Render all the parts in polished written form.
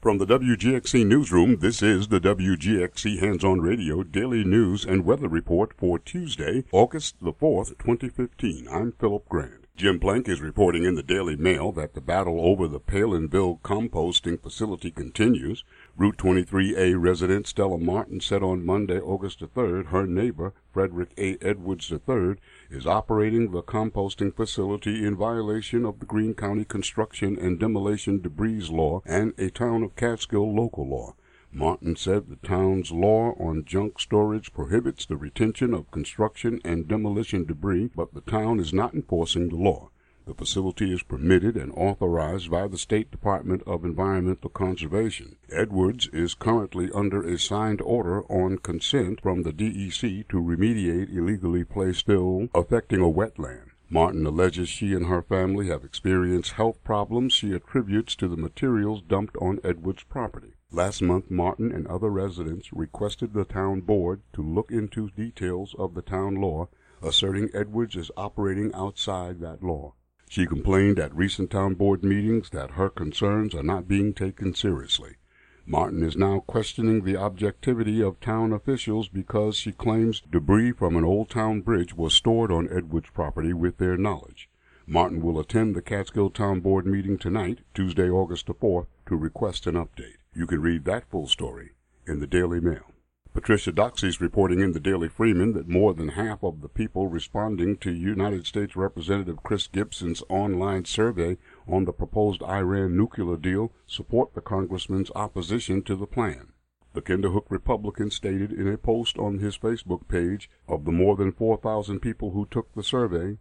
From the WGXC Newsroom, this is the WGXC Hands-On Radio Daily News and Weather Report for Tuesday, August the 4th, 2015. I'm Philip Grant. Jim Plank is reporting in the Daily Mail that the battle over the Palinville composting facility continues. Route 23A resident Stella Martin said on Monday, August the 3rd, her neighbor, Frederick A. Edwards III, is operating the composting facility in violation of the Greene County Construction and Demolition Debris Law and a Town of Catskill local law. Martin said the town's law on junk storage prohibits the retention of construction and demolition debris, but the town is not enforcing the law. The facility is permitted and authorized by the State Department of Environmental Conservation. Edwards is currently under a signed order on consent from the DEC to remediate illegally placed fill affecting a wetland. Martin alleges she and her family have experienced health problems she attributes to the materials dumped on Edwards' property. Last month, Martin and other residents requested the town board to look into details of the town law, asserting Edwards is operating outside that law. She complained at recent town board meetings that her concerns are not being taken seriously. Martin is now questioning the objectivity of town officials because she claims debris from an old town bridge was stored on Edwards' property with their knowledge. Martin will attend the Catskill Town Board meeting tonight, Tuesday, August the 4th, to request an update. You can read that full story in the Daily Mail. Patricia Doxey is reporting in the Daily Freeman that more than half of the people responding to United States Representative Chris Gibson's online survey on the proposed Iran nuclear deal support the congressman's opposition to the plan. The Kinderhook Republican stated in a post on his Facebook page, of the more than 4,000 people who took the survey,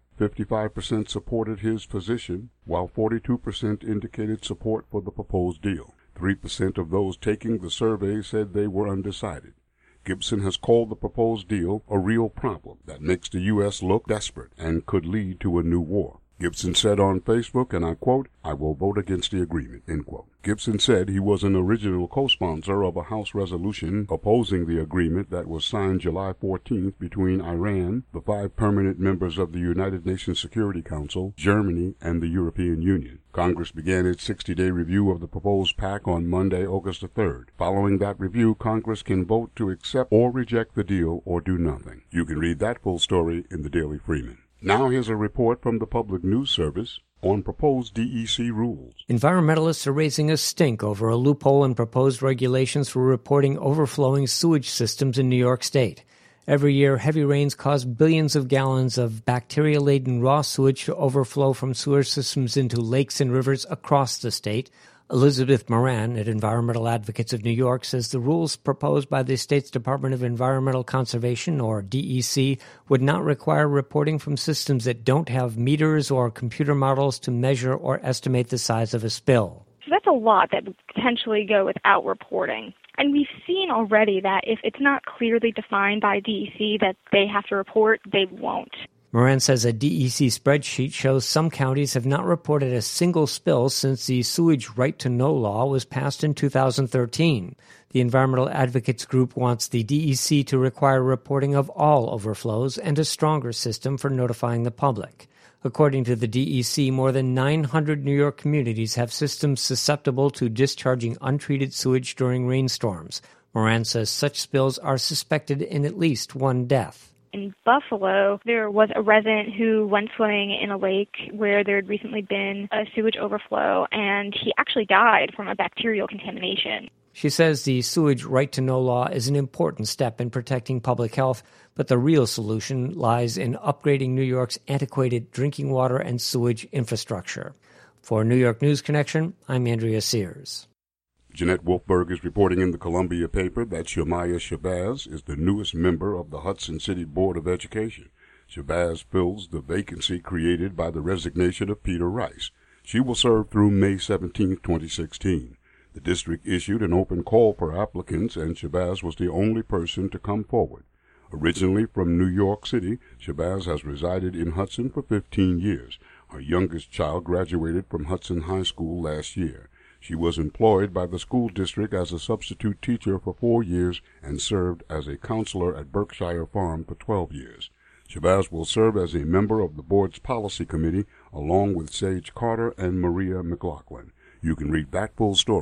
55% supported his position, while 42% indicated support for the proposed deal. 3% of those taking the survey said they were undecided. Gibson has called the proposed deal a real problem that makes the U.S. look desperate and could lead to a new war. Gibson said on Facebook, and I quote, "I will vote against the agreement," end quote. Gibson said he was an original co-sponsor of a House resolution opposing the agreement that was signed July 14th between Iran, the 5 permanent members of the United Nations Security Council, Germany, and the European Union. Congress began its 60-day review of the proposed pact on Monday, August the 3rd. Following that review, Congress can vote to accept or reject the deal or do nothing. You can read that full story in the Daily Freeman. Now here's a report from the Public News Service on proposed DEC rules. Environmentalists are raising a stink over a loophole in proposed regulations for reporting overflowing sewage systems in New York State. Every year, heavy rains cause billions of gallons of bacteria-laden raw sewage to overflow from sewer systems into lakes and rivers across the state. Elizabeth Moran at Environmental Advocates of New York says the rules proposed by the state's Department of Environmental Conservation, or DEC, would not require reporting from systems that don't have meters or computer models to measure or estimate the size of a spill. So that's a lot that would potentially go without reporting. And we've seen already that if it's not clearly defined by DEC that they have to report, they won't. Moran says a DEC spreadsheet shows some counties have not reported a single spill since the Sewage Right to Know law was passed in 2013. The Environmental Advocates Group wants the DEC to require reporting of all overflows and a stronger system for notifying the public. According to the DEC, more than 900 New York communities have systems susceptible to discharging untreated sewage during rainstorms. Moran says such spills are suspected in at least one death. In Buffalo, there was a resident who went swimming in a lake where there had recently been a sewage overflow, and he actually died from a bacterial contamination. She says the Sewage Right to Know law is an important step in protecting public health, but the real solution lies in upgrading New York's antiquated drinking water and sewage infrastructure. For New York News Connection, I'm Andrea Sears. Jeanette Wolfberg is reporting in the Columbia paper that Shamaya Shabazz is the newest member of the Hudson City Board of Education. Shabazz fills the vacancy created by the resignation of Peter Rice. She will serve through May 17, 2016. The district issued an open call for applicants, and Shabazz was the only person to come forward. Originally from New York City, Shabazz has resided in Hudson for 15 years. Her youngest child graduated from Hudson High School last year. She was employed by the school district as a substitute teacher for 4 years and served as a counselor at Berkshire Farm for 12 years. Shabazz will serve as a member of the board's policy committee along with Sage Carter and Maria McLaughlin. You can read that full story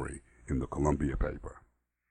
in the Columbia paper.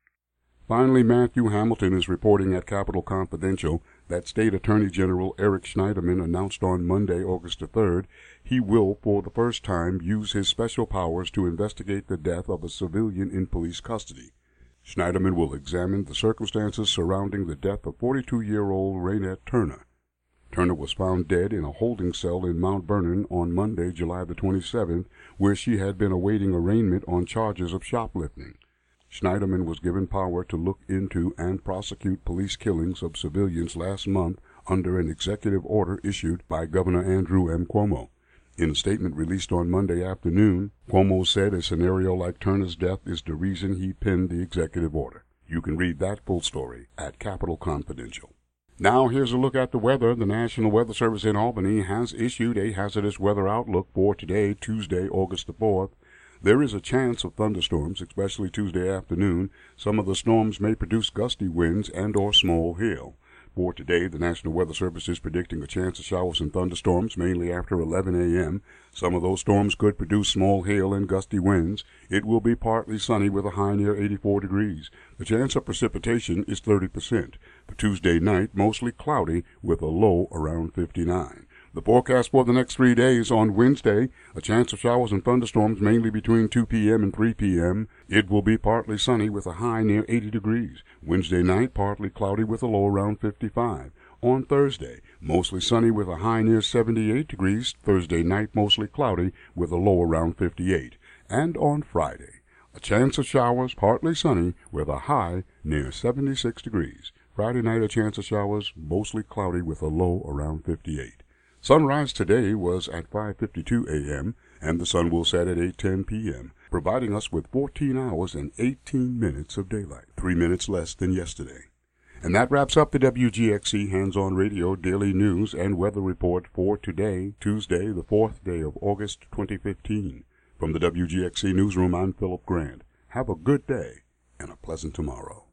Finally, Matthew Hamilton is reporting at Capitol Confidential that State Attorney General Eric Schneiderman announced on Monday, August the 3rd, he will, for the first time, use his special powers to investigate the death of a civilian in police custody. Schneiderman will examine the circumstances surrounding the death of 42-year-old Raynette Turner. Turner was found dead in a holding cell in Mount Vernon on Monday, July the 27th, where she had been awaiting arraignment on charges of shoplifting. Schneiderman was given power to look into and prosecute police killings of civilians last month under an executive order issued by Governor Andrew M. Cuomo. In a statement released on Monday afternoon, Cuomo said a scenario like Turner's death is the reason he penned the executive order. You can read that full story at Capitol Confidential. Now here's a look at the weather. The National Weather Service in Albany has issued a hazardous weather outlook for today, Tuesday, August the 4th. There is a chance of thunderstorms, especially Tuesday afternoon. Some of the storms may produce gusty winds and or small hail. For today, the National Weather Service is predicting a chance of showers and thunderstorms, mainly after 11 a.m. Some of those storms could produce small hail and gusty winds. It will be partly sunny with a high near 84 degrees. The chance of precipitation is 30%. For Tuesday night, mostly cloudy with a low around 59. The forecast for the next 3 days: on Wednesday, a chance of showers and thunderstorms mainly between 2 p.m. and 3 p.m. It will be partly sunny with a high near 80 degrees. Wednesday night, partly cloudy with a low around 55. On Thursday, mostly sunny with a high near 78 degrees. Thursday night, mostly cloudy with a low around 58. And on Friday, a chance of showers, partly sunny with a high near 76 degrees. Friday night, a chance of showers, mostly cloudy with a low around 58. Sunrise today was at 5:52 a.m., and the sun will set at 8:10 p.m., providing us with 14 hours and 18 minutes of daylight, 3 minutes less than yesterday. And that wraps up the WGXC Hands-On Radio Daily News and Weather Report for today, Tuesday, the 4th day of August 2015. From the WGXC Newsroom, I'm Philip Grant. Have a good day and a pleasant tomorrow.